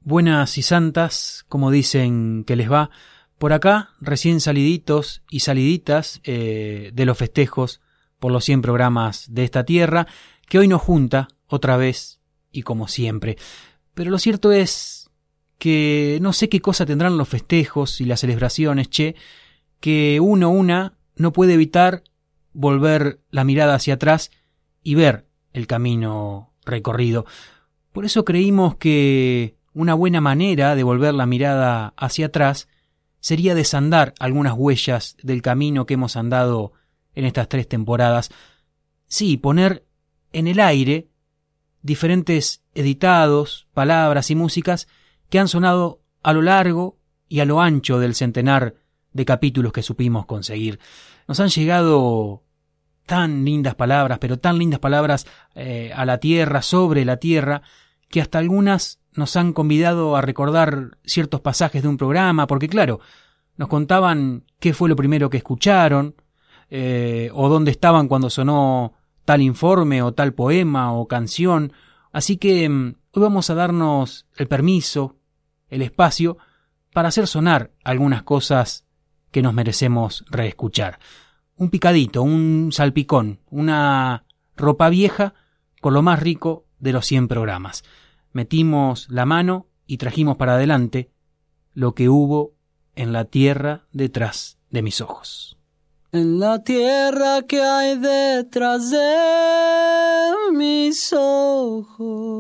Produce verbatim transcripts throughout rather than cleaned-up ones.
Buenas y santas, como dicen que les va. Por acá, recién saliditos y saliditas eh, de los festejos por los cien programas de esta tierra, que hoy nos junta otra vez y como siempre. Pero lo cierto es que no sé qué cosa tendrán los festejos y las celebraciones, che, que uno una no puede evitar volver la mirada hacia atrás y ver el camino recorrido. Por eso creímos que una buena manera de volver la mirada hacia atrás sería desandar algunas huellas del camino que hemos andado en estas tres temporadas. Sí, poner en el aire diferentes editados, palabras y músicas que han sonado a lo largo y a lo ancho del centenar de capítulos que supimos conseguir. Nos han llegado tan lindas palabras, pero tan lindas palabras eh, a la tierra, sobre la tierra, que hasta algunas nos han convidado a recordar ciertos pasajes de un programa, porque claro, nos contaban qué fue lo primero que escucharon, eh, o dónde estaban cuando sonó tal informe, o tal poema, o canción. Así que um, hoy vamos a darnos el permiso, el espacio, para hacer sonar algunas cosas que nos merecemos reescuchar. Un picadito, un salpicón, una ropa vieja con lo más rico de los cien programas. Metimos la mano y trajimos para adelante lo que hubo en la tierra detrás de mis ojos. En la tierra que hay detrás de mis ojos,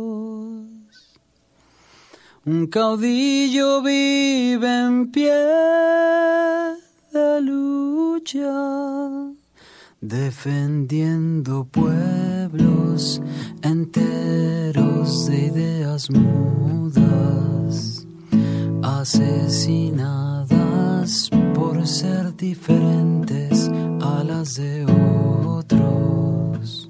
un caudillo vive en pie de lucha, defendiendo pueblos enteros de ideas mudas, asesinadas por ser diferentes a las de otros.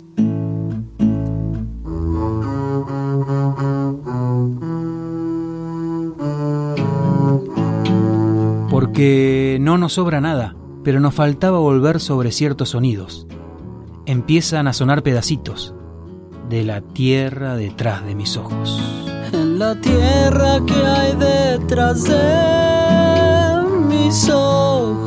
Porque no nos sobra nada, pero nos faltaba volver sobre ciertos sonidos. Empiezan a sonar pedacitos de la tierra detrás de mis ojos. En la tierra que hay detrás de mis ojos,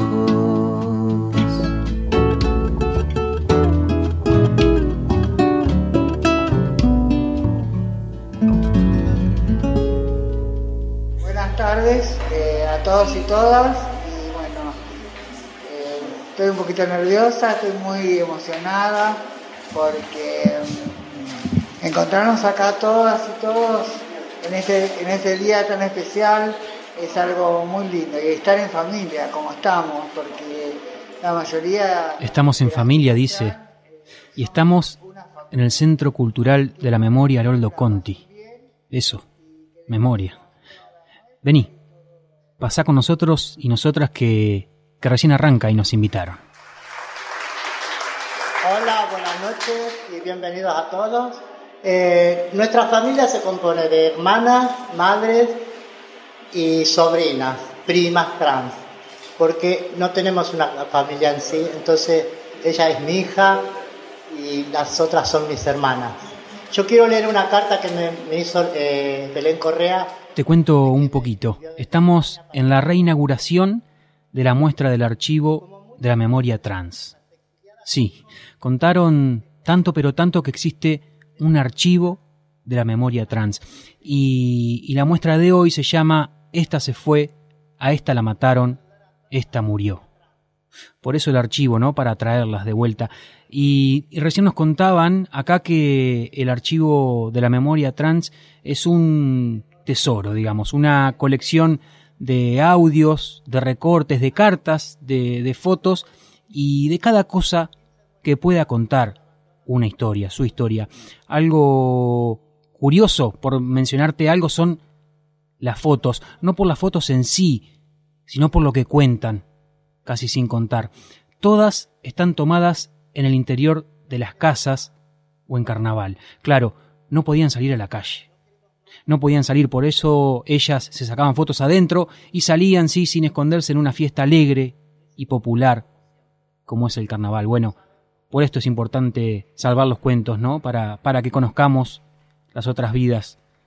buenas tardes eh, a todos y todas. Y bueno, eh, estoy un poquito nerviosa, estoy muy emocionada porque mm, encontrarnos acá todas y todos en este, en este día tan especial es algo muy lindo, y estar en familia como estamos, porque la mayoría... Estamos en familia, dice, y estamos en el Centro Cultural de la Memoria Haroldo Conti. Eso, memoria. Vení, pasá con nosotros y nosotras que, que recién arranca y nos invitaron. Hola, buenas noches y bienvenidos a todos. Eh, nuestra familia se compone de hermanas, madres y sobrinas, primas trans, porque no tenemos una familia en sí. Entonces ella es mi hija y las otras son mis hermanas. Yo quiero leer una carta que me, me hizo eh, Belén Correa. Te cuento un poquito. Estamos en la reinauguración de la muestra del archivo de la memoria trans. Sí, contaron tanto pero tanto que existe un archivo de la memoria trans. Y, y la muestra de hoy se llama Esta se fue, a esta la mataron, esta murió. Por eso el archivo, ¿no? Para traerlas de vuelta. Y, y recién nos contaban acá que el archivo de la memoria trans es un tesoro, digamos, una colección de audios, de recortes, de cartas, de, de fotos y de cada cosa que pueda contar una historia, su historia. Algo curioso, por mencionarte algo, son las fotos, no por las fotos en sí, sino por lo que cuentan, casi sin contar. Todas están tomadas en el interior de las casas o en carnaval. Claro, no podían salir a la calle. No podían salir, por eso ellas se sacaban fotos adentro y salían, sí, sin esconderse en una fiesta alegre y popular, como es el carnaval. Bueno, por esto es importante salvar los cuentos, ¿no? Para, para que conozcamos las otras vidas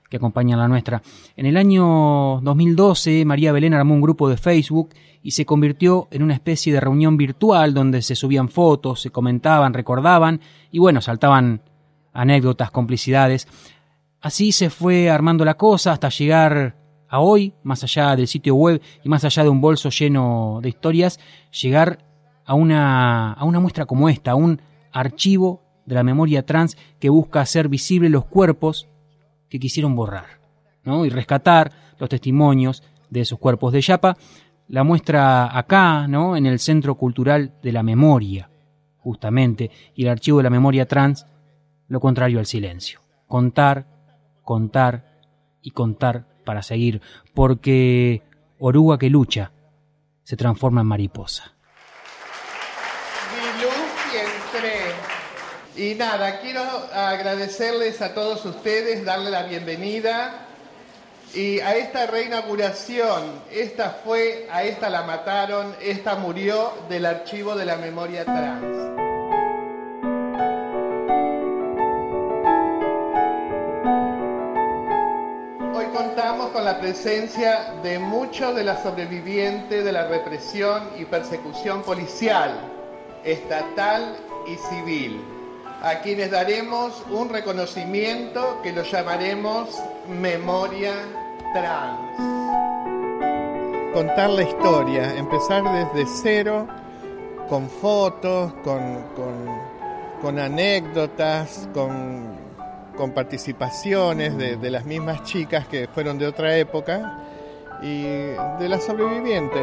que acompañan la nuestra. En el año dos mil doce, María Belén armó un grupo de Facebook y se convirtió en una especie de reunión virtual donde se subían fotos, se comentaban, recordaban y bueno, saltaban anécdotas, complicidades. Así se fue armando la cosa hasta llegar a hoy, más allá del sitio web y más allá de un bolso lleno de historias, llegar a una, a una muestra como esta, a un archivo de la memoria trans que busca hacer visibles los cuerpos que quisieron borrar, ¿no? Y rescatar los testimonios de esos cuerpos de Yapa. La muestra acá, ¿no? En el Centro Cultural de la Memoria, justamente, y el Archivo de la Memoria Trans, lo contrario al silencio. Contar, contar y contar para seguir, porque oruga que lucha se transforma en mariposa. Vi luz y entré. Y nada, quiero agradecerles a todos ustedes, darle la bienvenida y a esta reinauguración. Esta fue, a esta la mataron, esta murió del Archivo de la Memoria Trans. Hoy contamos con la presencia de muchos de los sobrevivientes de la represión y persecución policial, estatal y civil, a quienes daremos un reconocimiento que lo llamaremos Memoria Trans. Contar la historia, empezar desde cero, con fotos, con, con, con anécdotas, con, con participaciones de, de las mismas chicas que fueron de otra época y de las sobrevivientes.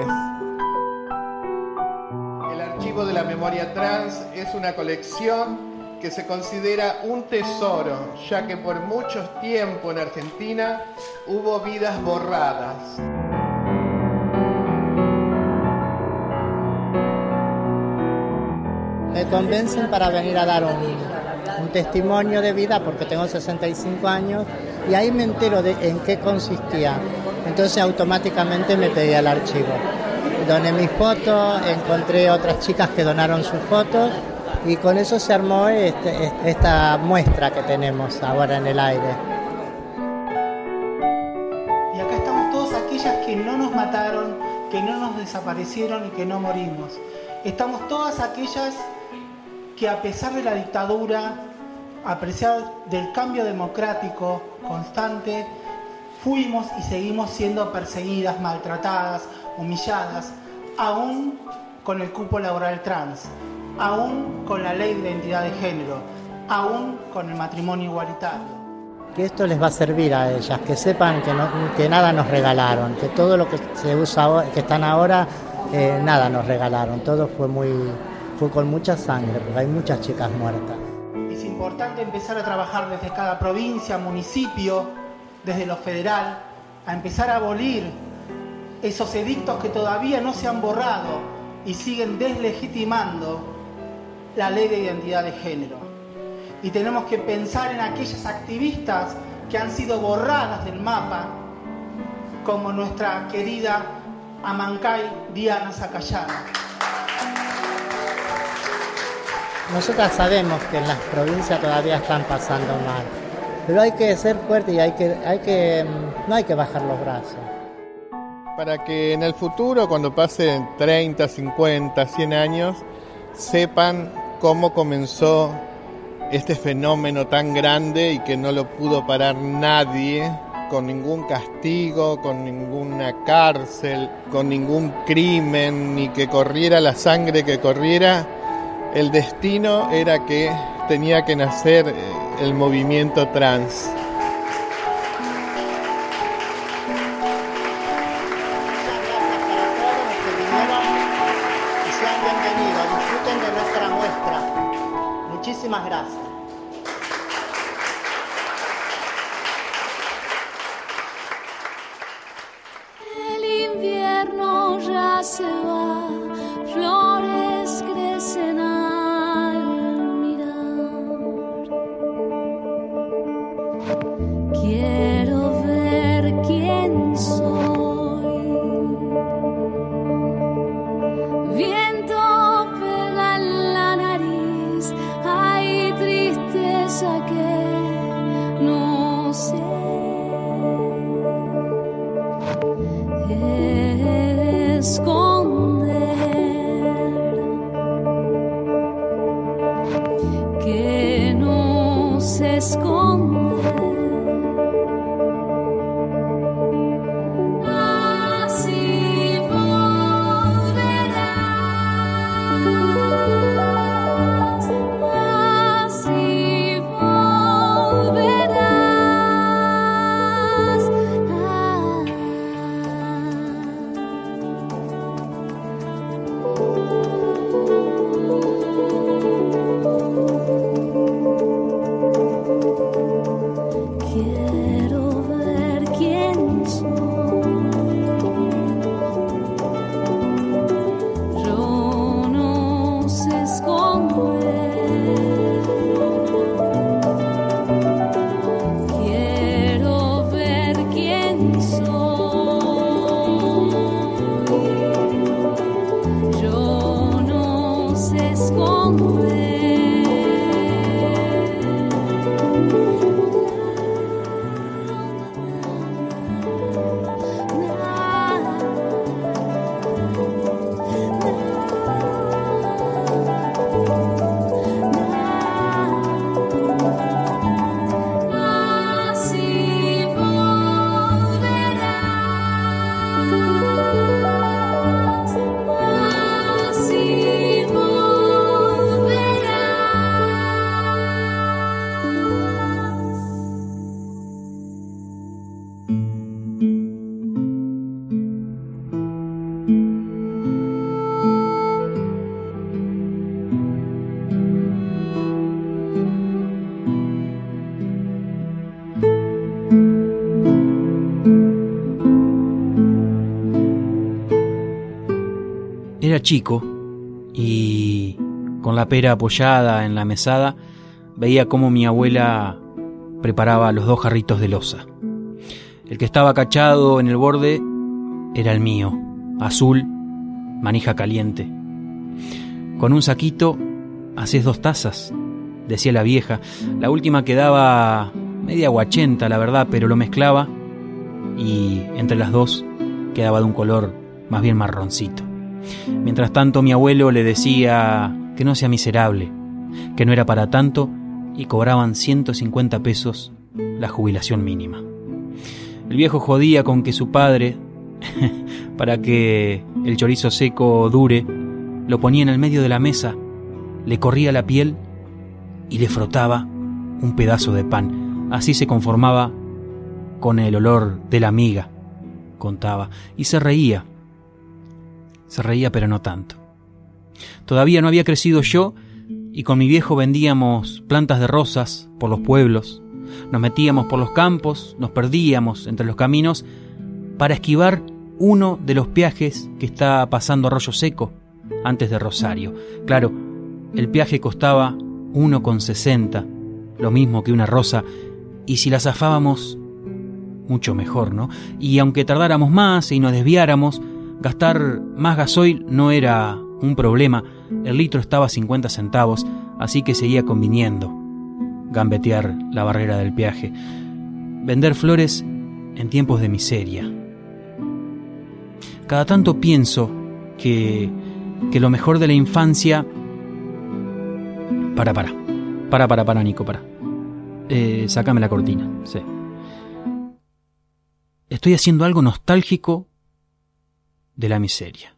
El Archivo de la Memoria Trans es una colección que se considera un tesoro, ya que por mucho tiempo en Argentina hubo vidas borradas. Me convencen para venir a dar un, un testimonio de vida porque tengo sesenta y cinco años y ahí me entero de en qué consistía. Entonces automáticamente me pedí al archivo. Doné mis fotos, encontré otras chicas que donaron sus fotos y con eso se armó este, esta muestra que tenemos ahora en el aire. Y acá estamos todas aquellas que no nos mataron, que no nos desaparecieron y que no morimos. Estamos todas aquellas que a pesar de la dictadura, a pesar del cambio democrático constante, fuimos y seguimos siendo perseguidas, maltratadas, humilladas, aún con el cupo laboral trans, aún con la ley de identidad de género, aún con el matrimonio igualitario. Que esto les va a servir a ellas, que sepan que, no, que nada nos regalaron, que todo lo que se usa ahora, que están ahora, eh, nada nos regalaron, todo fue muy, fue con mucha sangre, porque hay muchas chicas muertas. Es importante empezar a trabajar desde cada provincia, municipio, desde lo federal, a empezar a abolir esos edictos que todavía no se han borrado y siguen deslegitimando la ley de identidad de género. Y tenemos que pensar en aquellas activistas que han sido borradas del mapa, como nuestra querida Amancay Diana Zacayana. Nosotras sabemos que en las provincias todavía están pasando mal, pero hay que ser fuerte y hay que, hay que, no hay que bajar los brazos. Para que en el futuro, cuando pasen treinta, cincuenta, cien años, sepan cómo comenzó este fenómeno tan grande y que no lo pudo parar nadie, con ningún castigo, con ninguna cárcel, con ningún crimen, ni que corriera la sangre que corriera. El destino era que tenía que nacer el movimiento trans. Muchísimas gracias. El invierno ya se va, flores crecen al mirar. Quiero ver quién soy. Viento pega en la nariz, hay tristeza que no sé. que no se esconde. Así volverás, así volverás. Ah. Quiero ver quién soy. Yo no sé esconder. Quiero ver quién soy. Yo no sé esconder. Así volverás, así Era chico y con la pera apoyada en la mesada veía cómo mi abuela preparaba los dos jarritos de loza. El que estaba cachado en el borde era el mío, azul, manija caliente. Con un saquito hacés dos tazas, decía la vieja. La última quedaba media aguachenta, la verdad, pero lo mezclaba y entre las dos quedaba de un color más bien marroncito. Mientras tanto mi abuelo le decía que no sea miserable, que no era para tanto y cobraban ciento cincuenta pesos la jubilación mínima. El viejo jodía con que su padre, para que el chorizo seco dure, lo ponía en el medio de la mesa, le corría la piel y le frotaba un pedazo de pan. Así se conformaba con el olor de la miga, contaba, y se reía. Se reía, pero no tanto. Todavía no había crecido yo y con mi viejo vendíamos plantas de rosas por los pueblos. Nos metíamos por los campos, nos perdíamos entre los caminos para esquivar uno de los peajes que está pasando Arroyo Seco antes de Rosario. Claro, el peaje costaba uno con sesenta, lo mismo que una rosa, y si la zafábamos, mucho mejor, ¿no? Y aunque tardáramos más y nos desviáramos, gastar más gasoil no era un problema. El litro estaba a cincuenta centavos, así que seguía conviniendo gambetear la barrera del peaje. Vender flores en tiempos de miseria. Cada tanto pienso que, que lo mejor de la infancia... Para, para. Para, para, para, Nico, para. Eh, sácame la cortina, sí. Estoy haciendo algo nostálgico de la miseria.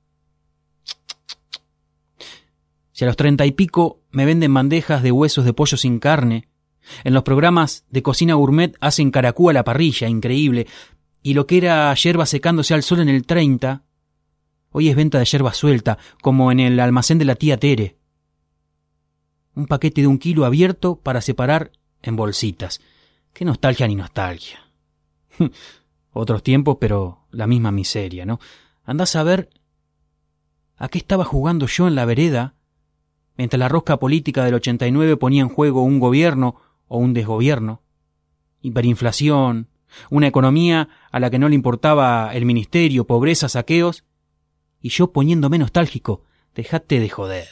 Si a los treinta y pico me venden bandejas de huesos de pollo sin carne, en los programas de cocina gourmet hacen caracú a la parrilla, increíble, y lo que era yerba secándose al sol en el treinta, hoy es venta de yerba suelta, como en el almacén de la tía Tere. Un paquete de un kilo abierto para separar en bolsitas. Qué nostalgia ni nostalgia. Otros tiempos, pero la misma miseria, ¿no? Andás a ver a qué estaba jugando yo en la vereda mientras la rosca política del ochenta y nueve ponía en juego un gobierno o un desgobierno. Hiperinflación, una economía a la que no le importaba el ministerio, pobreza, saqueos, y yo poniéndome nostálgico. Dejate de joder.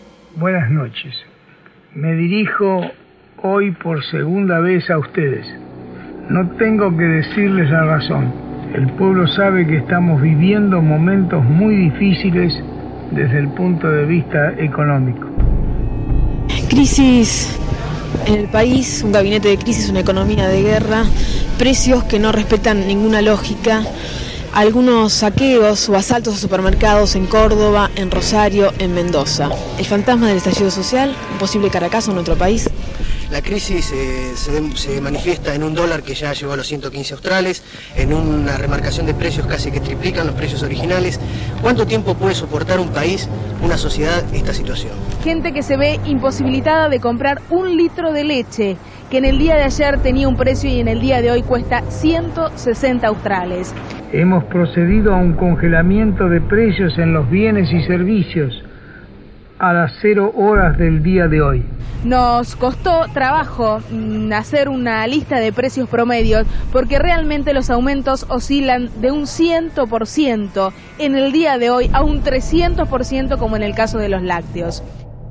Buenas noches. Me dirijo hoy por segunda vez a ustedes. No tengo que decirles la razón. El pueblo sabe que estamos viviendo momentos muy difíciles desde el punto de vista económico. Crisis en el país, un gabinete de crisis, una economía de guerra, precios que no respetan ninguna lógica, algunos saqueos o asaltos a supermercados en Córdoba, en Rosario, en Mendoza. El fantasma del estallido social, un posible Caracazo en nuestro país. La crisis eh, se, se manifiesta en un dólar que ya llegó a los ciento quince australes, en una remarcación de precios casi que triplican los precios originales. ¿Cuánto tiempo puede soportar un país, una sociedad, esta situación? Gente que se ve imposibilitada de comprar un litro de leche, que en el día de ayer tenía un precio y en el día de hoy cuesta ciento sesenta australes. Hemos procedido a un congelamiento de precios en los bienes y servicios a las cero horas del día de hoy. Nos costó trabajo mmm, hacer una lista de precios promedios porque realmente los aumentos oscilan de un cien por ciento en el día de hoy a un trescientos por ciento como en el caso de los lácteos.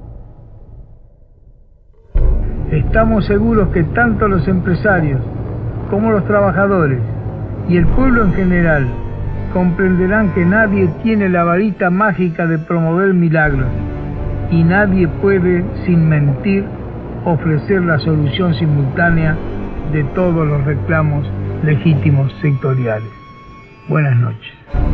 Estamos seguros que tanto los empresarios como los trabajadores y el pueblo en general comprenderán que nadie tiene la varita mágica de promover milagros. Y nadie puede, sin mentir, ofrecer la solución simultánea de todos los reclamos legítimos sectoriales. Buenas noches.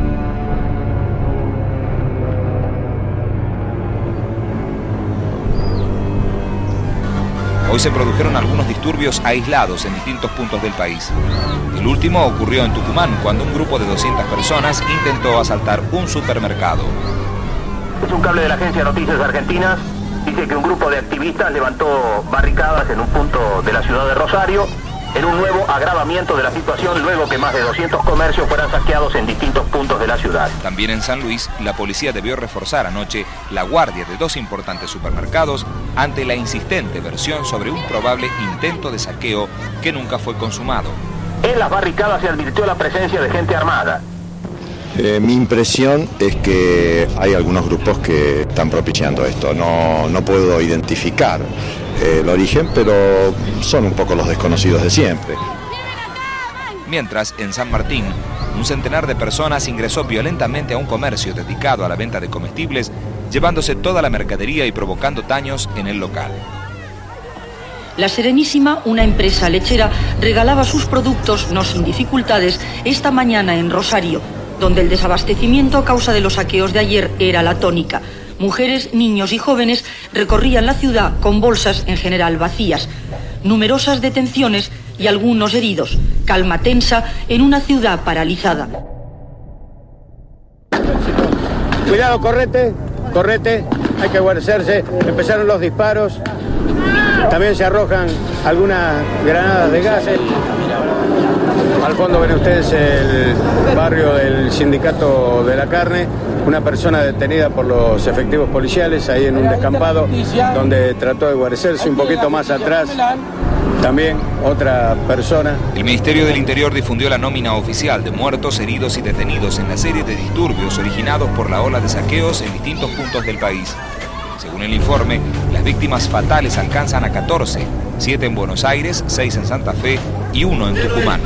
Hoy se produjeron algunos disturbios aislados en distintos puntos del país. El último ocurrió en Tucumán, cuando un grupo de doscientas personas intentó asaltar un supermercado. Es un cable de la Agencia de Noticias Argentinas. Dice que un grupo de activistas levantó barricadas en un punto de la ciudad de Rosario en un nuevo agravamiento de la situación luego que más de doscientos comercios fueran saqueados en distintos puntos de la ciudad. También en San Luis, la policía debió reforzar anoche la guardia de dos importantes supermercados ante la insistente versión sobre un probable intento de saqueo que nunca fue consumado. En las barricadas se advirtió la presencia de gente armada. Eh, mi impresión es que hay algunos grupos que están propiciando esto. No, no puedo identificar eh, el origen, pero son un poco los desconocidos de siempre. Mientras, en San Martín, un centenar de personas ingresó violentamente a un comercio dedicado a la venta de comestibles, llevándose toda la mercadería y provocando daños en el local. La Serenísima, una empresa lechera, regalaba sus productos, no sin dificultades, esta mañana en Rosario, donde el desabastecimiento a causa de los saqueos de ayer era la tónica. Mujeres, niños y jóvenes recorrían la ciudad con bolsas en general vacías. Numerosas detenciones y algunos heridos. Calma tensa en una ciudad paralizada. Cuidado, correte, correte, hay que guarecerse. Empezaron los disparos. También se arrojan algunas granadas de gases. Al fondo ven ustedes el barrio del Sindicato de la Carne, una persona detenida por los efectivos policiales ahí en un descampado donde trató de guarecerse. Un poquito más atrás también otra persona. El Ministerio del Interior difundió la nómina oficial de muertos, heridos y detenidos en la serie de disturbios originados por la ola de saqueos en distintos puntos del país. Según el informe, las víctimas fatales alcanzan a catorce, siete en Buenos Aires, seis en Santa Fe y uno en Tucumán.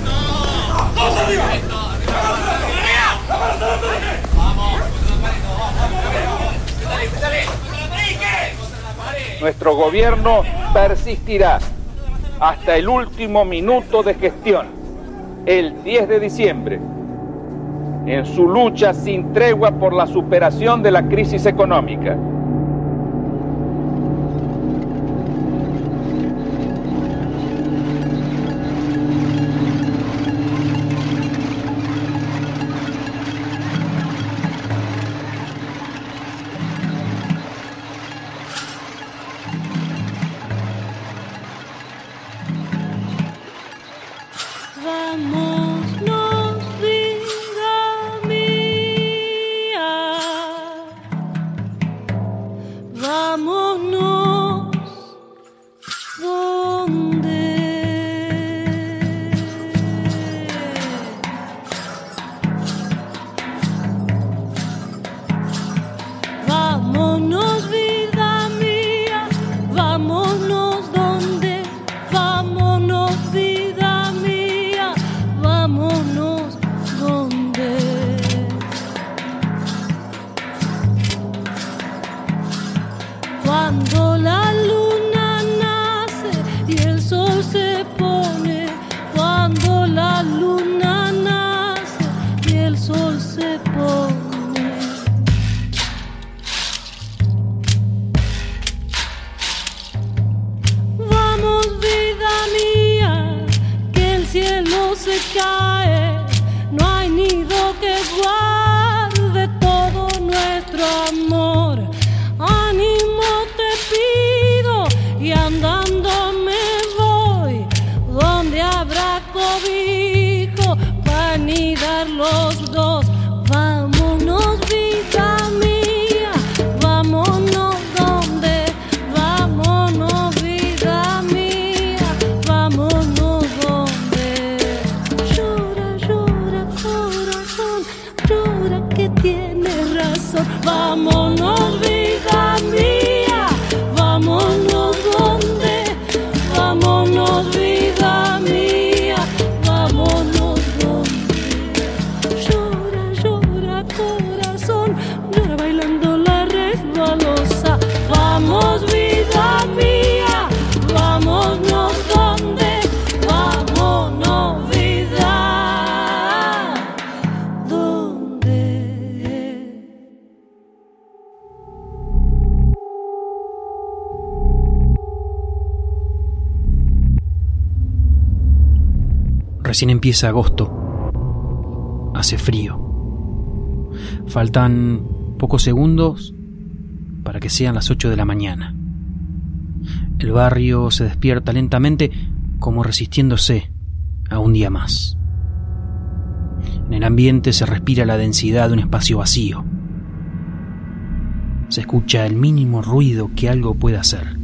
Nuestro gobierno persistirá hasta el último minuto de gestión, el diez de diciembre, en su lucha sin tregua por la superación de la crisis económica. Vámonos, vida mía, vámonos, ¿dónde? Vámonos, vida mía, vámonos, ¿dónde? Vámonos, vida mía. se cae, no hay nido que guarde todo nuestro amor. Ánimo te pido y andando me voy, donde habrá cobijo para anidar los dos. Vámonos, vida mía, vámonos donde, vámonos, vida mía, vámonos donde. Llora, llora, corazón, llora que tienes razón. Vámonos, vida mía, vámonos donde, vámonos, vida mía, vámonos donde. Llora, llora, corazón, llora bailando la resbalosa. Vamos, vida mía, vámonos donde, vámonos, vida, donde. Recién empieza agosto. Hace frío. Faltan pocos segundos para que sean las ocho de la mañana. El barrio se despierta lentamente, como resistiéndose a un día más. En el ambiente se respira la densidad de un espacio vacío. Se escucha el mínimo ruido que algo pueda hacer.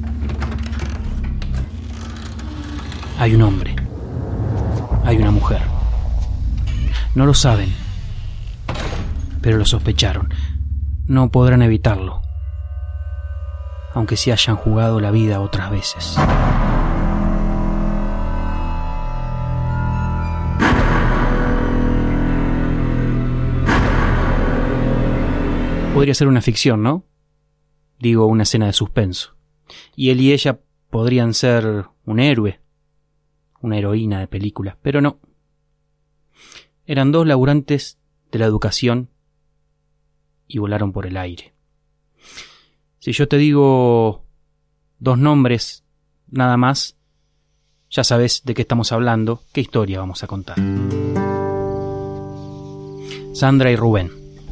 Hay un hombre. Hay una mujer. No lo saben, pero lo sospecharon. No podrán evitarlo, aunque se hayan jugado la vida otras veces. Podría ser una ficción, ¿no? Digo, una escena de suspenso. Y él y ella podrían ser un héroe, una heroína de película, pero no. Eran dos laburantes de la educación y volaron por el aire. Si yo te digo dos nombres nada más, ya sabes de qué estamos hablando, qué historia vamos a contar. Sandra y Rubén.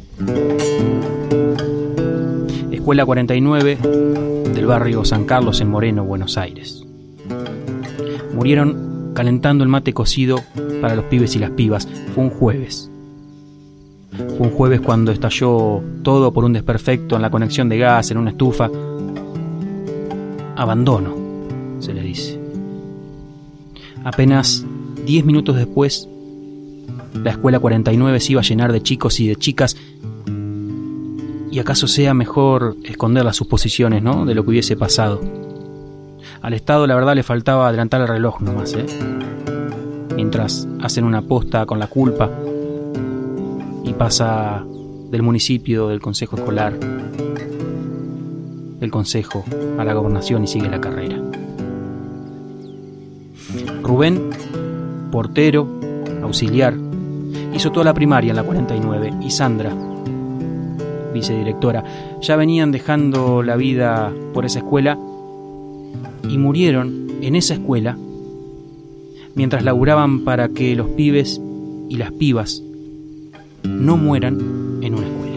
Escuela cuarenta y nueve del barrio San Carlos en Moreno, Buenos Aires. Murieron calentando el mate cocido para los pibes y las pibas. Fue un jueves. Fue un jueves cuando estalló todo por un desperfecto en la conexión de gas en una estufa. Abandono, se le dice. Apenas diez minutos después, la escuela cuarenta y nueve se iba a llenar de chicos y de chicas. Y acaso sea mejor esconder las suposiciones, ¿no?, de lo que hubiese pasado. Al Estado, la verdad, le faltaba adelantar el reloj nomás, ¿eh? Mientras hacen una posta con la culpa y pasa del municipio, del consejo escolar, del consejo a la gobernación y sigue la carrera. Rubén, portero, auxiliar, hizo toda la primaria en la cuarenta y nueve y Sandra, vicedirectora, ya venían dejando la vida por esa escuela y murieron en esa escuela mientras laburaban para que los pibes y las pibas no mueran en una escuela.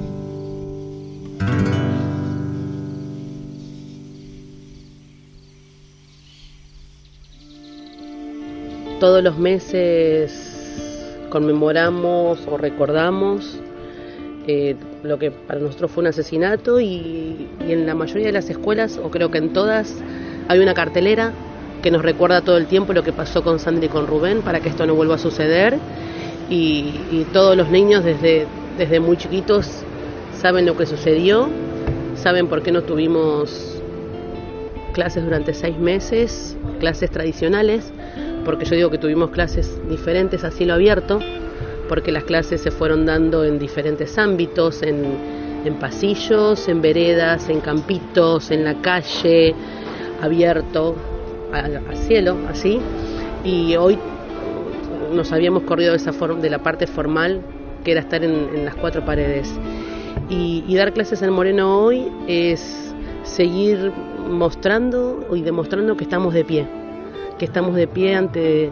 Todos los meses conmemoramos o recordamos eh, lo que para nosotros fue un asesinato y, y en la mayoría de las escuelas, o creo que en todas, hay una cartelera que nos recuerda todo el tiempo lo que pasó con Sandra y con Rubén para que esto no vuelva a suceder y, y todos los niños desde, desde muy chiquitos saben lo que sucedió, saben por qué no tuvimos clases durante seis meses, clases tradicionales, porque yo digo que tuvimos clases diferentes a cielo abierto, porque las clases se fueron dando en diferentes ámbitos, en, en pasillos, en veredas, en campitos, en la calle, abierto a, a cielo, así, y hoy nos habíamos corrido de esa forma, de la parte formal, que era estar en, en las cuatro paredes, y, y dar clases en Moreno hoy es seguir mostrando y demostrando que estamos de pie, que estamos de pie ante,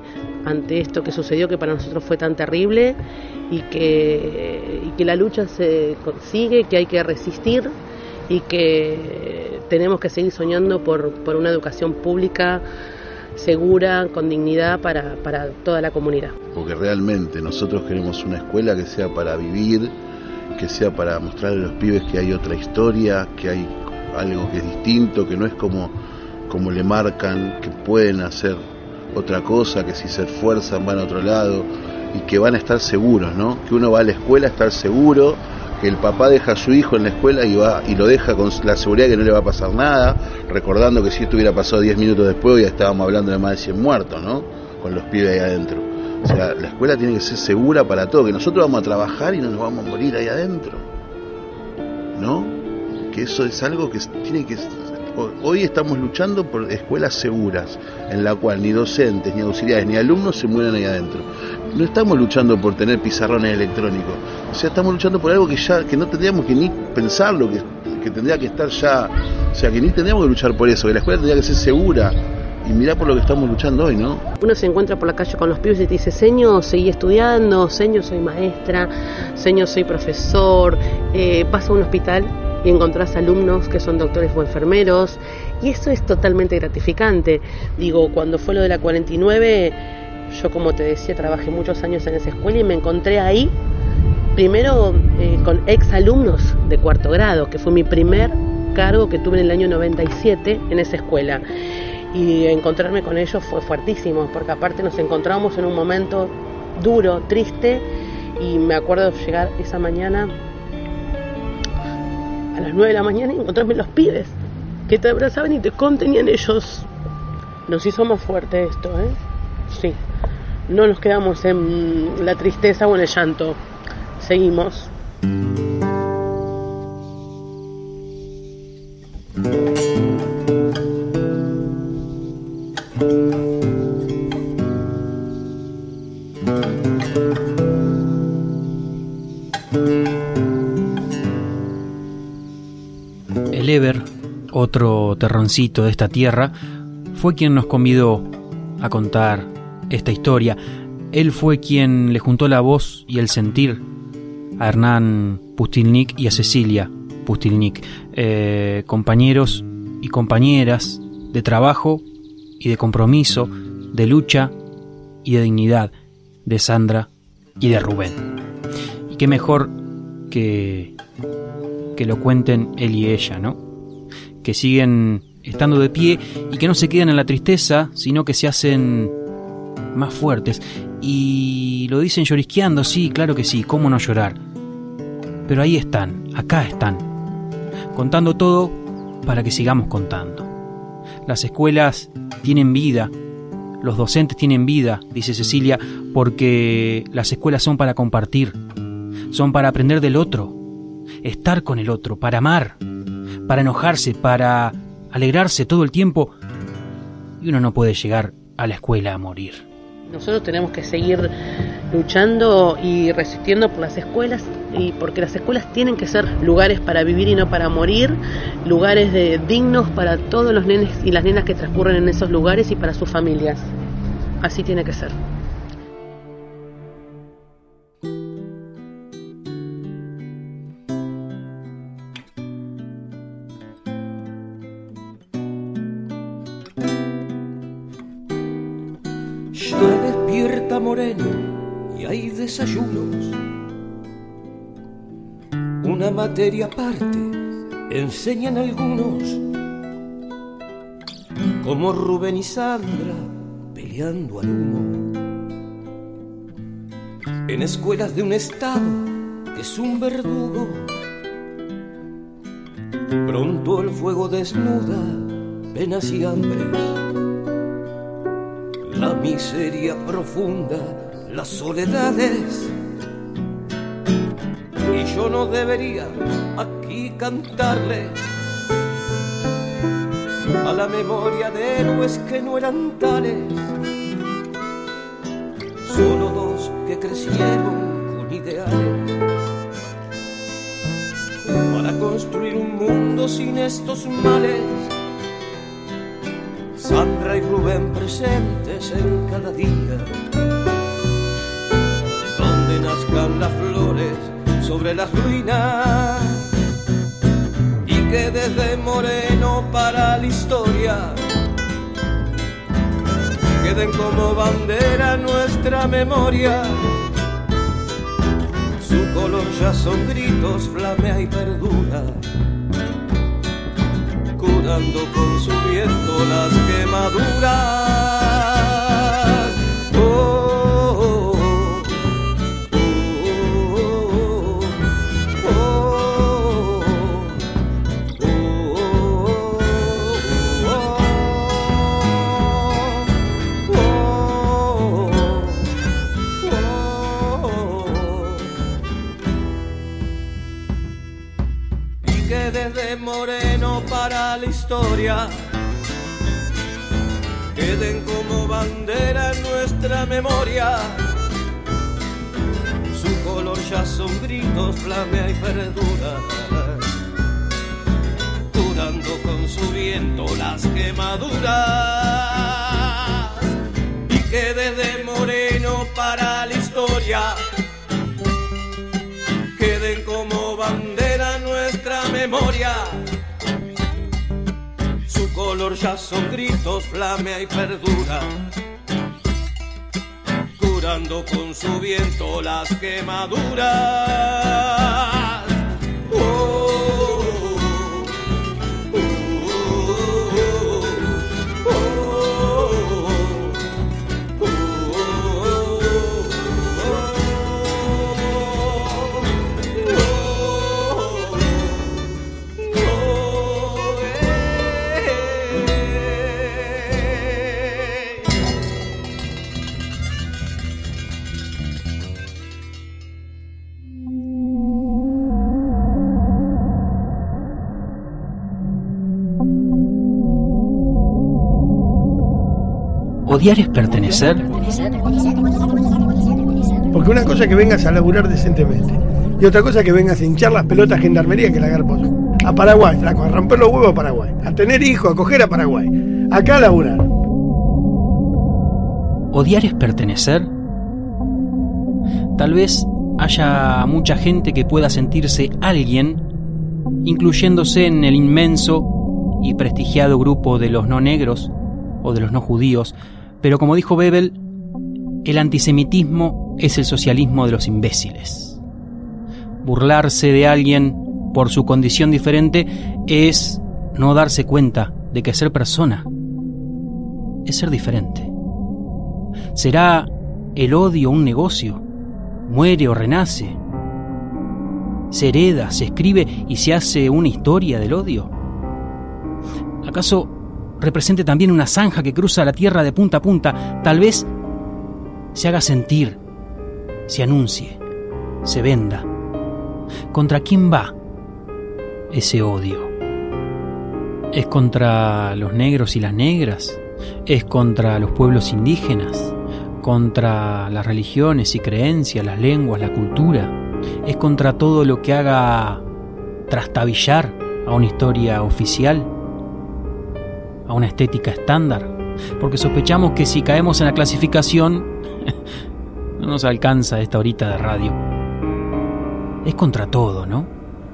ante esto que sucedió, que para nosotros fue tan terrible, y que, y que la lucha se consigue, que hay que resistir y que tenemos que seguir soñando por, por una educación pública segura, con dignidad para, para toda la comunidad. Porque realmente nosotros queremos una escuela que sea para vivir, que sea para mostrarle a los pibes que hay otra historia, que hay algo que es distinto, que no es como, como le marcan, que pueden hacer otra cosa, que si se esfuerzan van a otro lado y que van a estar seguros, ¿no? Que uno va a la escuela a estar seguro, que el papá deja a su hijo en la escuela y va y lo deja con la seguridad que no le va a pasar nada, recordando que si esto hubiera pasado diez minutos después ya estábamos hablando de más de cien muertos, ¿no? Con los pibes ahí adentro. O sea, la escuela tiene que ser segura para todo, que nosotros vamos a trabajar y no nos vamos a morir ahí adentro, ¿no? Que eso es algo que tiene que... Hoy estamos luchando por escuelas seguras, en la cual ni docentes, ni auxiliares, ni alumnos se mueran ahí adentro. No estamos luchando por tener pizarrones electrónicos, o sea, estamos luchando por algo que ya que no tendríamos que ni pensarlo, que, que tendría que estar ya, o sea, que ni tendríamos que luchar por eso, que la escuela tendría que ser segura. Y mirá por lo que estamos luchando hoy, ¿no? Uno se encuentra por la calle con los pibes y te dice, señor, seguí estudiando, señor, soy maestra, señor, soy profesor, eh, vas a un hospital y encontrás alumnos que son doctores o enfermeros, y eso es totalmente gratificante. Digo, cuando fue lo de la cuarenta y nueve, yo, como te decía, trabajé muchos años en esa escuela y me encontré ahí, primero eh, con ex alumnos de cuarto grado, que fue mi primer cargo que tuve en el año noventa y siete en esa escuela. Y encontrarme con ellos fue fuertísimo, porque aparte nos encontramos en un momento duro, triste, y me acuerdo de llegar esa mañana a las nueve de la mañana y encontrarme los pibes que te abrazaban y te contenían ellos. Nos hizo más fuerte esto, ¿eh? Sí. No nos quedamos en la tristeza o en el llanto. Seguimos. El Eber, otro terroncito de esta tierra, fue quien nos convidó a contar esta historia. Él fue quien le juntó la voz y el sentir a Hernán Pustilnik y a Cecilia Pustilnik, eh, compañeros y compañeras de trabajo y de compromiso, de lucha y de dignidad, de Sandra y de Rubén. Y qué mejor que, que lo cuenten él y ella, ¿no? Que siguen estando de pie y que no se quedan en la tristeza, sino que se hacen más fuertes. Y lo dicen llorisqueando, sí, claro que sí, cómo no llorar. Pero ahí están, acá están, contando todo para que sigamos contando. Las escuelas tienen vida, los docentes tienen vida, dice Cecilia, porque las escuelas son para compartir, son para aprender del otro, estar con el otro, para amar, para enojarse, para alegrarse todo el tiempo. Y uno no puede llegar a la escuela a morir. Nosotros tenemos que seguir luchando y resistiendo por las escuelas, y porque las escuelas tienen que ser lugares para vivir y no para morir, lugares de, dignos para todos los nenes y las nenas que transcurren en esos lugares y para sus familias. Así tiene que ser. Moreno, y hay desayunos, una materia aparte enseñan algunos, como Rubén y Sandra peleando al humo, en escuelas de un estado que es un verdugo. Pronto el fuego desnuda penas y hambres, la miseria profunda, las soledades. Y yo no debería aquí cantarles a la memoria de héroes que no eran tales, solo dos que crecieron con ideales para construir un mundo sin estos males. Sandra y Rubén presentes en cada día, donde nazcan las flores sobre las ruinas, y que desde Moreno para la historia queden como bandera nuestra memoria. Su color ya son gritos, flamea y perdura, curando con su viento las quemaduras. Oh, oh, oh, oh, y que desde Moreno para la historia queden como bandera en nuestra memoria. Su color ya son gritos, flamea y perdura, curando con su viento las quemaduras. Y que desde Moreno para la historia queden como bandera nuestra memoria. Su color ya son gritos, flamea y perdura, curando con su viento las quemaduras. Oh, ¿Odiar es pertenecer? Porque una cosa es que vengas a laburar decentemente y otra cosa es que vengas a hinchar las pelotas gendarmería que la garpos. A Paraguay, flaco, a romper los huevos a Paraguay, a tener hijos, a coger a Paraguay, acá a laburar. ¿Odiar es pertenecer? Tal vez haya mucha gente que pueda sentirse alguien, incluyéndose en el inmenso y prestigiado grupo de los no negros o de los no judíos, pero como dijo Bebel, el antisemitismo es el socialismo de los imbéciles. Burlarse de alguien por su condición diferente es no darse cuenta de que ser persona es ser diferente. ¿Será el odio un negocio? ¿Muere o renace? ¿Se hereda, se escribe y se hace una historia del odio? ¿Acaso represente también una zanja que cruza la tierra de punta a punta? Tal vez se haga sentir, se anuncie, se venda. ¿Contra quién va ese odio? ¿Es contra los negros y las negras? ¿Es contra los pueblos indígenas? ¿Contra las religiones y creencias, las lenguas, la cultura? ¿Es contra todo lo que haga trastabillar a una historia oficial, a una estética estándar? Porque sospechamos que si caemos en la clasificación no nos alcanza esta horita de radio. Es contra todo, ¿no?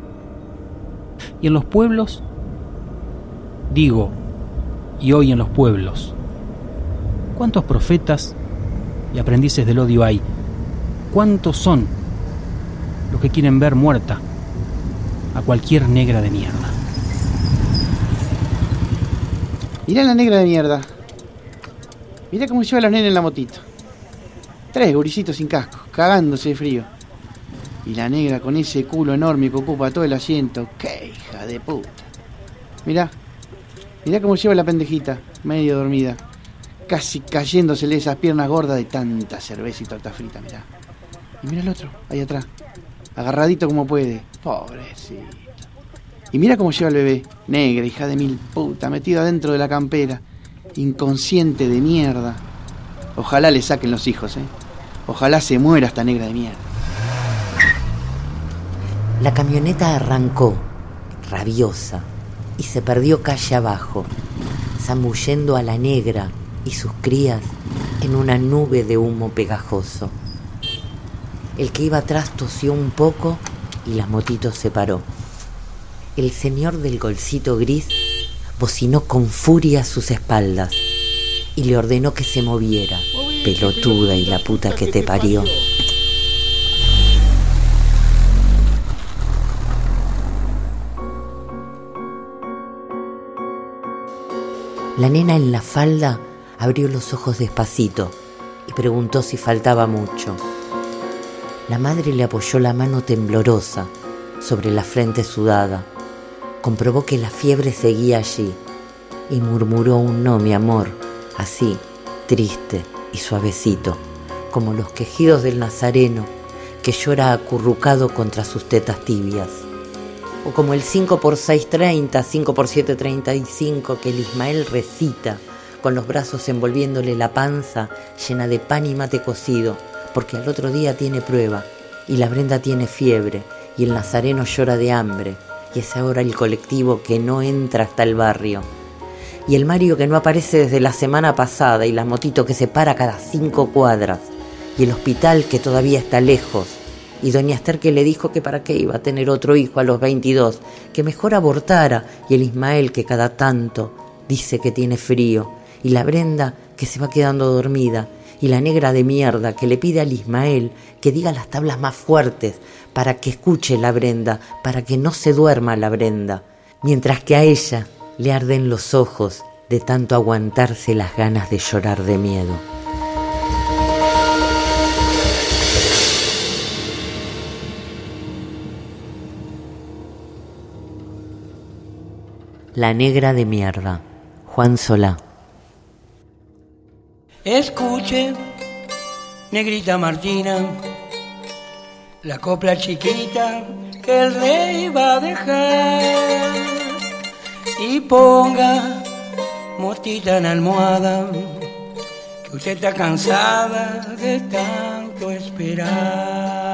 Y en los pueblos, digo, y hoy en los pueblos, ¿cuántos profetas y aprendices del odio hay? ¿Cuántos son los que quieren ver muerta a cualquier negra de mierda? Mirá la negra de mierda. Mirá cómo lleva a los nenes en la motito. Tres gurisitos sin casco, cagándose de frío. Y la negra con ese culo enorme que ocupa todo el asiento. ¡Qué hija de puta! Mirá. Mirá cómo lleva la pendejita, medio dormida. Casi cayéndosele esas piernas gordas de tanta cerveza y torta frita, mirá. Y mirá el otro, ahí atrás. Agarradito como puede. Pobrecito. Y mira cómo lleva el bebé. Negra, hija de mil puta, metida dentro de la campera. Inconsciente de mierda. Ojalá le saquen los hijos, eh. Ojalá se muera esta negra de mierda. La camioneta arrancó, rabiosa, y se perdió calle abajo. zambullendo a la negra y sus crías en una nube de humo pegajoso. El que iba atrás tosió un poco y la motito se paró. El señor del golcito gris bocinó con furia a sus espaldas y le ordenó que se moviera. Pelotuda y la puta que te parió. La nena en la falda abrió los ojos despacito y preguntó si faltaba mucho. La madre le apoyó la mano temblorosa sobre la frente sudada. Comprobó que la fiebre seguía allí y murmuró un no, mi amor, así, triste y suavecito, como los quejidos del nazareno que llora acurrucado contra sus tetas tibias, o como el cinco por seis treinta, cinco por siete treinta y cinco que el Ismael recita con los brazos envolviéndole la panza llena de pan y mate cocido, porque al otro día tiene prueba y la Brenda tiene fiebre y el nazareno llora de hambre y es ahora el colectivo que no entra hasta el barrio. Y el Mario que no aparece desde la semana pasada, y la motito que se para cada cinco cuadras, y el hospital que todavía está lejos, y doña Esther que le dijo que para qué iba a tener otro hijo a los veintidós, que mejor abortara, y el Ismael que cada tanto dice que tiene frío, y la Brenda que se va quedando dormida, y la negra de mierda que le pide al Ismael que diga las tablas más fuertes para que escuche la Brenda, para que no se duerma la Brenda, mientras que a ella le arden los ojos de tanto aguantarse las ganas de llorar de miedo. La negra de mierda, Juan Solá. Escuche, negrita Martina, la copla chiquita que el rey va a dejar, y ponga motita en almohada, que usted está cansada de tanto esperar.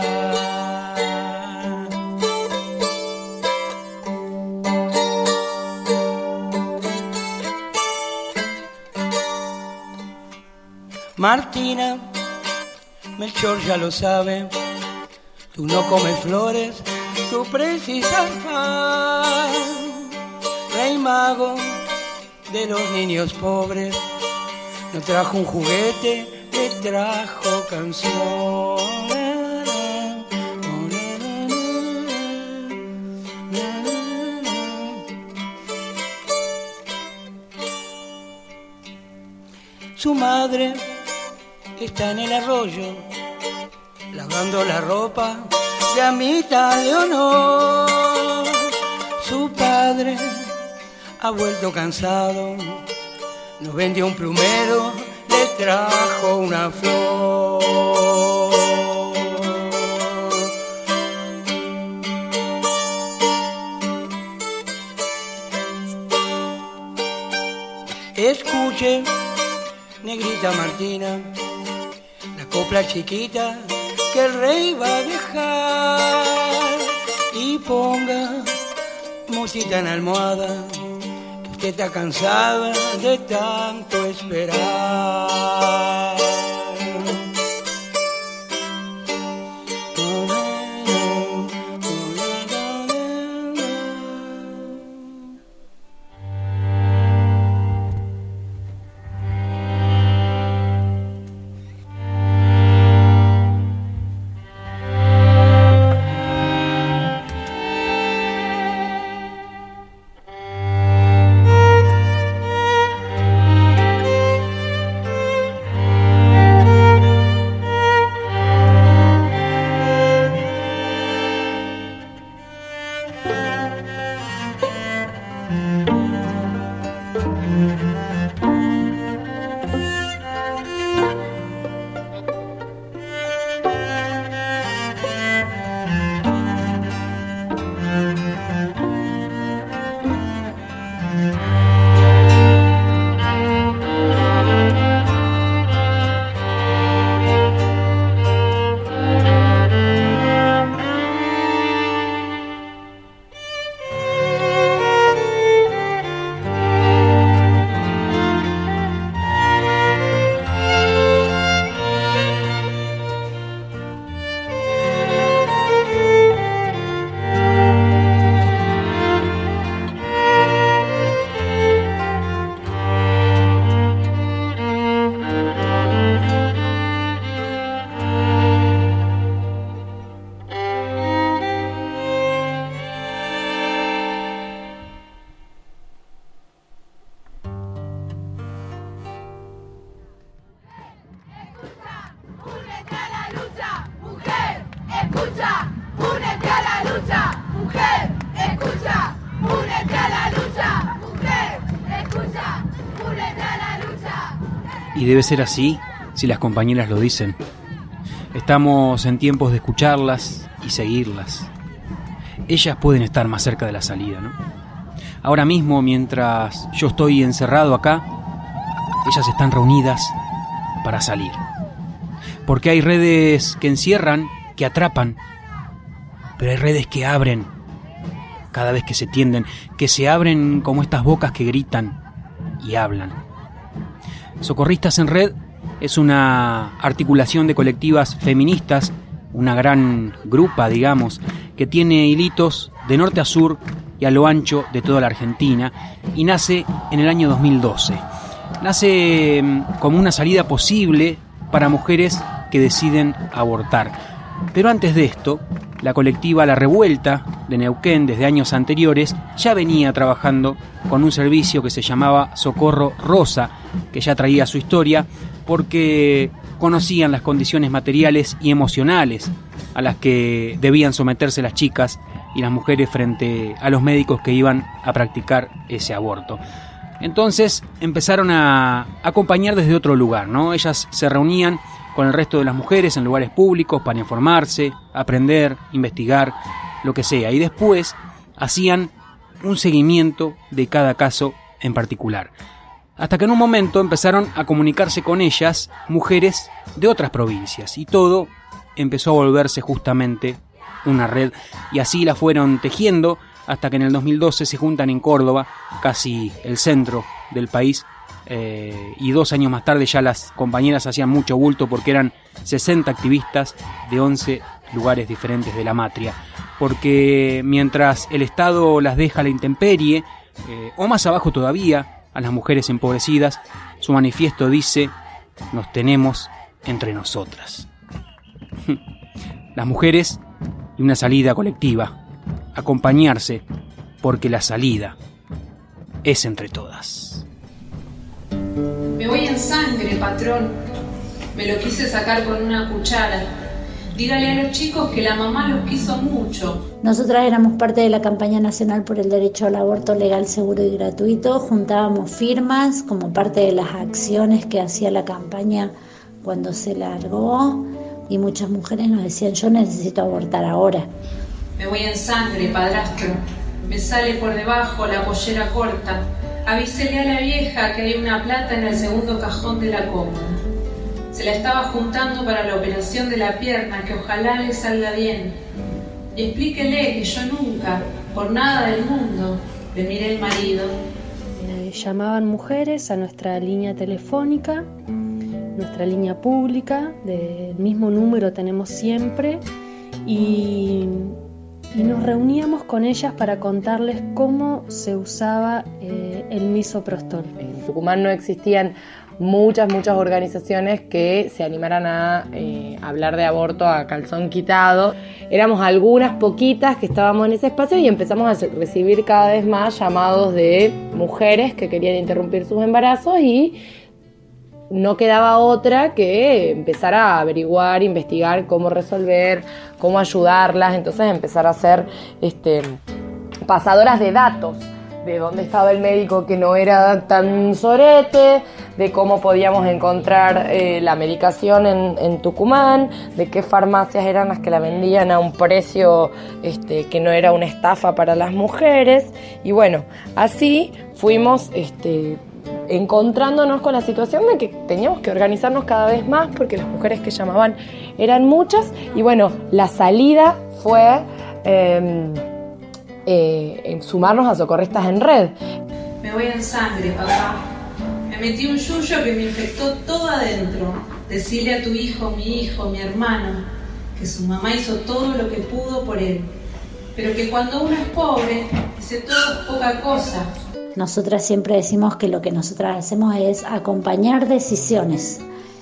Martina, Melchor ya lo sabe, tú no comes flores, tú precisas pan. Rey mago de los niños pobres, no trajo un juguete, le trajo canción. Su madre está en el arroyo, lavando la ropa de amita de honor. Su padre ha vuelto cansado, nos vendió un plumero, le trajo una flor. Escuche, negrita Martina, la copla chiquita que el rey va a dejar, y ponga música en almohada, que usted está cansada de tanto esperar. lucha, únete a la lucha, mujer, escucha, únete a la lucha, mujer, escucha, únete a la lucha. Y debe ser así si las compañeras lo dicen. Estamos en tiempos de escucharlas y seguirlas. Ellas pueden estar más cerca de la salida, ¿no? Ahora mismo, mientras yo estoy encerrado acá, ellas están reunidas para salir. Porque hay redes que encierran, que atrapan, pero hay redes que abren cada vez que se tienden, que se abren como estas bocas que gritan y hablan. Socorristas en Red es una articulación de colectivas feministas, una gran grupa, digamos, que tiene hilitos de norte a sur y a lo ancho de toda la Argentina, y nace en el año dos mil doce. Nace como una salida posible para mujeres que deciden abortar. Pero antes de esto, la colectiva La Revuelta de Neuquén, desde años anteriores, ya venía trabajando con un servicio que se llamaba Socorro Rosa, que ya traía su historia, porque conocían las condiciones materiales y emocionales a las que debían someterse las chicas y las mujeres frente a los médicos que iban a practicar ese aborto. Entonces empezaron a acompañar desde otro lugar, ¿no? Ellas se reunían con el resto de las mujeres en lugares públicos para informarse, aprender, investigar, lo que sea. Y después hacían un seguimiento de cada caso en particular. Hasta que en un momento empezaron a comunicarse con ellas mujeres de otras provincias. Y todo empezó a volverse justamente una red. Y así la fueron tejiendo hasta que en el dos mil doce se juntan en Córdoba, casi el centro del país. Eh, y dos años más tarde ya las compañeras hacían mucho bulto porque eran sesenta activistas de once lugares diferentes de la matria. Porque mientras el Estado las deja a la intemperie, eh, o más abajo todavía, a las mujeres empobrecidas, su manifiesto dice: nos tenemos entre nosotras. Las mujeres y una salida colectiva, acompañarse, porque la salida es entre todas. Me voy en sangre, patrón. Me lo quise sacar con una cuchara. Dígale a los chicos que la mamá los quiso mucho. Nosotras éramos parte de la campaña nacional por el derecho al aborto legal, seguro y gratuito. Juntábamos firmas como parte de las acciones que hacía la campaña cuando se largó. Y muchas mujeres nos decían: yo necesito abortar ahora. Me voy en sangre, padrastro. Me sale por debajo la pollera corta. Avísele a la vieja que hay una plata en el segundo cajón de la cómoda. Se la estaba juntando para la operación de la pierna, que ojalá le salga bien. Y explíquele que yo nunca, por nada del mundo, le miré el marido. Eh, llamaban mujeres a nuestra línea telefónica, nuestra línea pública, del mismo número tenemos siempre, y... y nos reuníamos con ellas para contarles cómo se usaba eh, el misoprostol. En Tucumán no existían muchas, muchas organizaciones que se animaran a eh, hablar de aborto a calzón quitado. Éramos algunas poquitas que estábamos en ese espacio y empezamos a recibir cada vez más llamados de mujeres que querían interrumpir sus embarazos, y no quedaba otra que empezar a averiguar, investigar cómo resolver, cómo ayudarlas. Entonces empezar a ser este, pasadoras de datos, de dónde estaba el médico que no era tan sorete, de cómo podíamos encontrar eh, la medicación en, en Tucumán, de qué farmacias eran las que la vendían a un precio este, que no era una estafa para las mujeres. Y bueno, así fuimos este, encontrándonos con la situación de que teníamos que organizarnos cada vez más, porque las mujeres que llamaban eran muchas. Y bueno, la salida fue eh, eh, en sumarnos a Socorristas en Red. Me voy en sangre, papá. Me metí un yuyo que me infectó todo adentro. Decirle a tu hijo, mi hijo, mi hermano, que su mamá hizo todo lo que pudo por él, pero que cuando uno es pobre, dice todo poca cosa. Nosotras siempre decimos que lo que nosotras hacemos es acompañar decisiones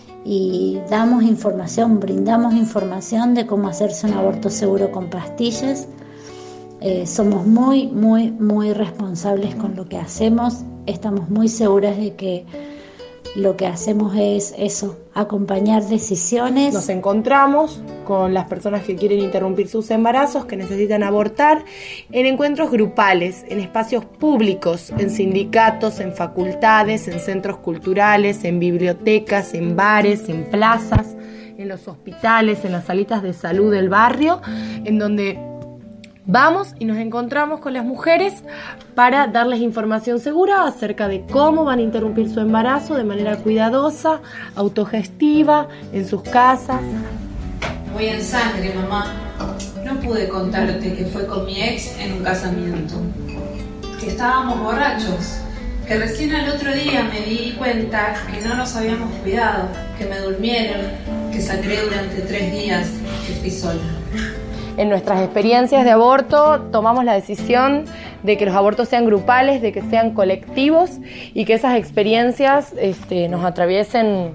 y damos información, brindamos información de cómo hacerse un aborto seguro con pastillas. Eh, somos muy, muy, muy responsables con lo que hacemos. Estamos muy seguras de que lo que hacemos es eso, acompañar decisiones. Nos encontramos con las personas que quieren interrumpir sus embarazos, que necesitan abortar, en encuentros grupales, en espacios públicos, en sindicatos, en facultades, en centros culturales, en bibliotecas, en bares, en plazas, en los hospitales, en las salitas de salud del barrio, en donde vamos y nos encontramos con las mujeres para darles información segura acerca de cómo van a interrumpir su embarazo de manera cuidadosa, autogestiva, en sus casas. Voy en sangre, mamá. No pude contarte que fue con mi ex en un casamiento. Que estábamos borrachos. Que recién al otro día me di cuenta que no nos habíamos cuidado. Que me durmieron. Que sangré durante tres días. Que fui sola. En nuestras experiencias de aborto tomamos la decisión de que los abortos sean grupales, de que sean colectivos y que esas experiencias este, nos atraviesen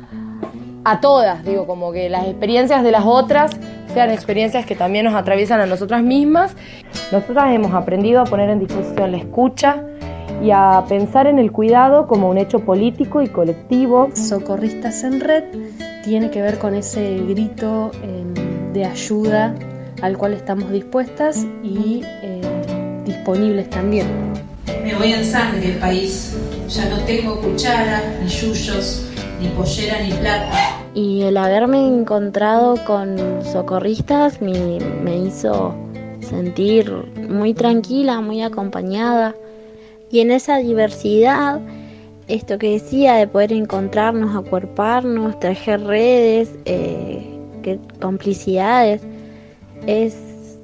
a todas, digo, como que las experiencias de las otras sean experiencias que también nos atraviesan a nosotras mismas. Nosotras hemos aprendido a poner en disposición la escucha y a pensar en el cuidado como un hecho político y colectivo. Socorristas en Red tiene que ver con ese grito eh, de ayuda al cual estamos dispuestas y eh, disponibles también. Me voy en sangre, país. Ya no tengo cuchara, ni yuyos, ni pollera, ni plata. Y el haberme encontrado con socorristas me, me hizo sentir muy tranquila, muy acompañada. Y en esa diversidad, esto que decía de poder encontrarnos, acuerparnos, tejer redes, eh, que, complicidades, es,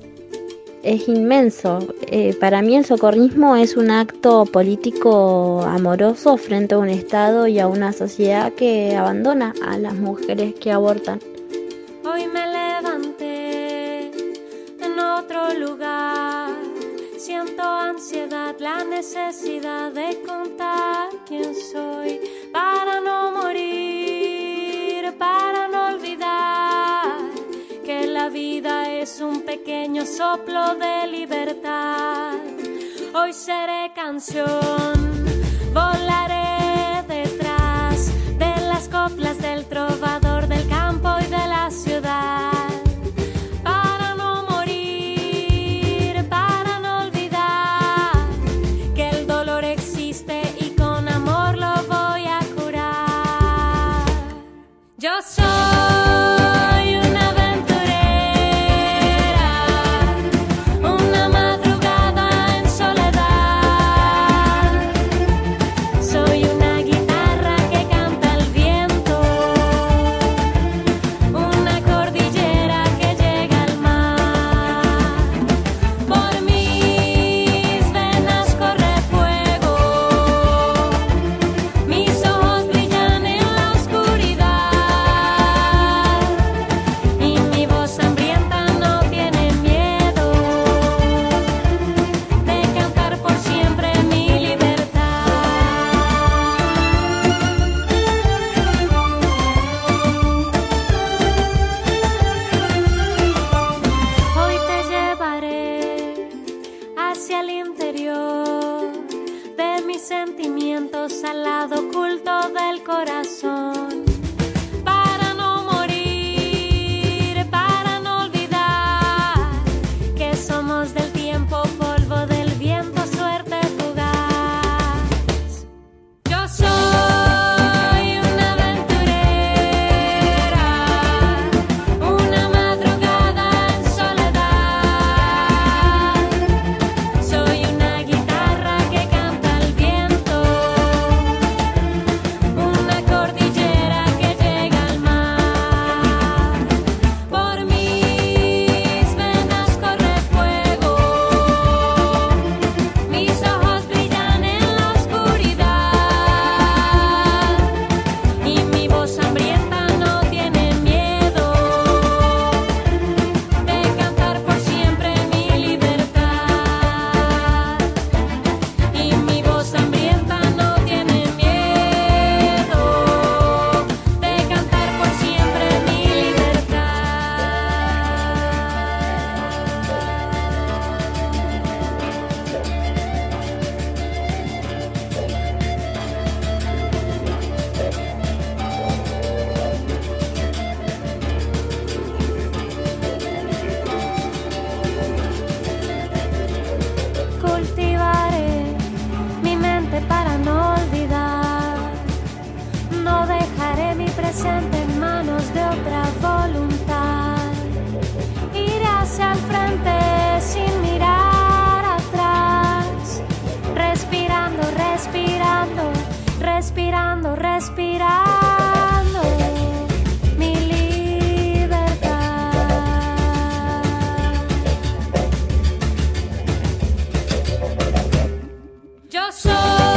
es inmenso. Eh, para mí el socorrismo es un acto político amoroso frente a un Estado y a una sociedad que abandona a las mujeres que abortan. Hoy me levanté en otro lugar, siento ansiedad, la necesidad de contar quién soy para no morir, para no olvidar que la vida es un pequeño soplo de libertad. Hoy seré canción, volaré detrás de las coplas del trovador del campo y de la ciudad. Para no morir, para no olvidar que el dolor existe y con amor lo voy a curar. Yo soy al lado oculto del corazón. Para no morir, para no olvidar que somos del tiempo, polvo del viento, suerte fugaz. Yo soy una aventurera, una madrugada en soledad. Soy una guitarra que canta al viento, una cordillera No dejaré mi presente en manos de otra voluntad. Iré hacia el frente sin mirar atrás. Respirando, respirando, respirando, respirando mi libertad. Yo soy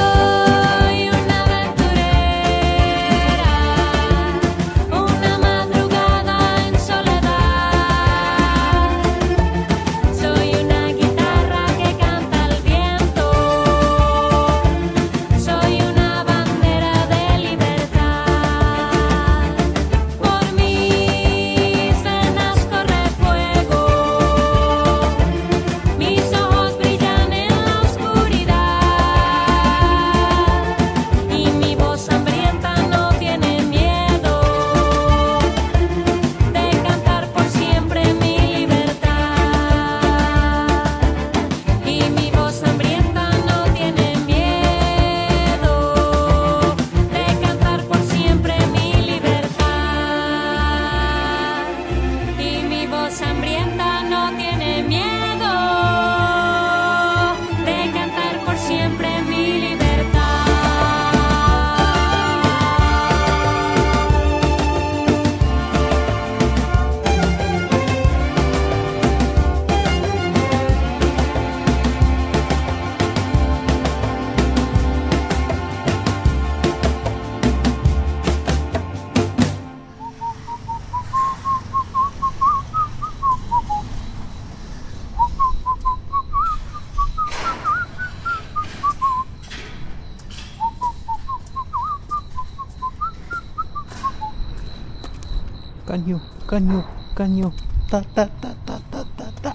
Caño, caño, caño, ta, ta, ta, ta, ta, ta, ta.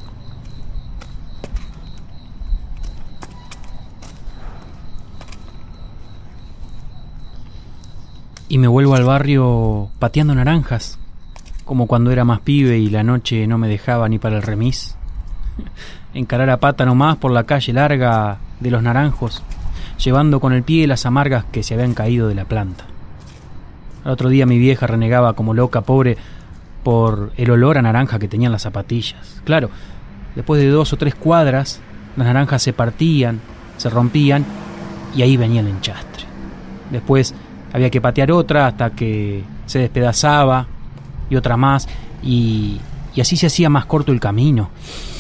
Y me vuelvo al barrio pateando naranjas, como cuando era más pibe y la noche no me dejaba ni para el remis. Encarar a pata nomás por la calle larga de los naranjos, llevando con el pie las amargas que se habían caído de la planta. El otro día mi vieja renegaba como loca, pobre, por el olor a naranja que tenían las zapatillas. Claro, después de dos o tres cuadras, las naranjas se partían, se rompían y ahí venía el enchastre. Después había que patear otra hasta que se despedazaba y otra más y, y así se hacía más corto el camino.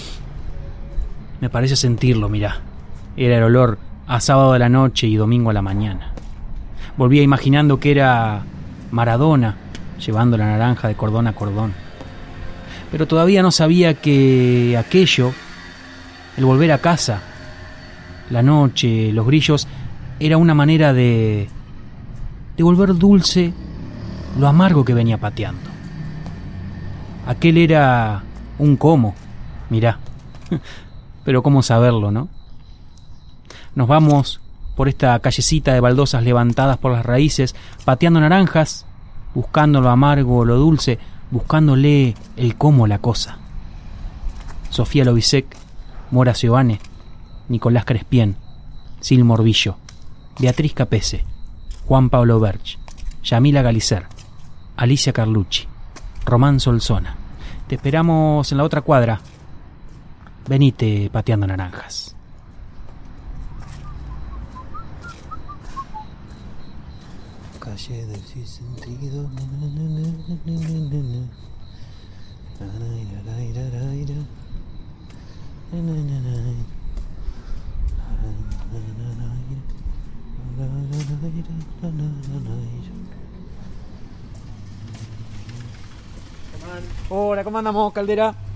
Me parece sentirlo, mirá. Era el olor a sábado de la noche y domingo a la mañana. Volvía imaginando que era Maradona llevando la naranja de cordón a cordón. Pero todavía no sabía que aquello, el volver a casa, la noche, los grillos, era una manera de, de volver dulce lo amargo que venía pateando. Aquel era un cómo, mirá. Pero cómo saberlo, ¿no? Nos vamos por esta callecita de baldosas levantadas por las raíces, pateando naranjas, buscando lo amargo, lo dulce, buscándole el cómo la cosa. Sofía Lobisek, Mora Giovane, Nicolás Crespien, Sil Morbillo, Beatriz Capese, Juan Pablo Berch, Yamila Galicer, Alicia Carlucci, Román Solsona. Te esperamos en la otra cuadra. Venite pateando naranjas. Calle del sinsentido. Hola, ¿cómo andamos, Caldera?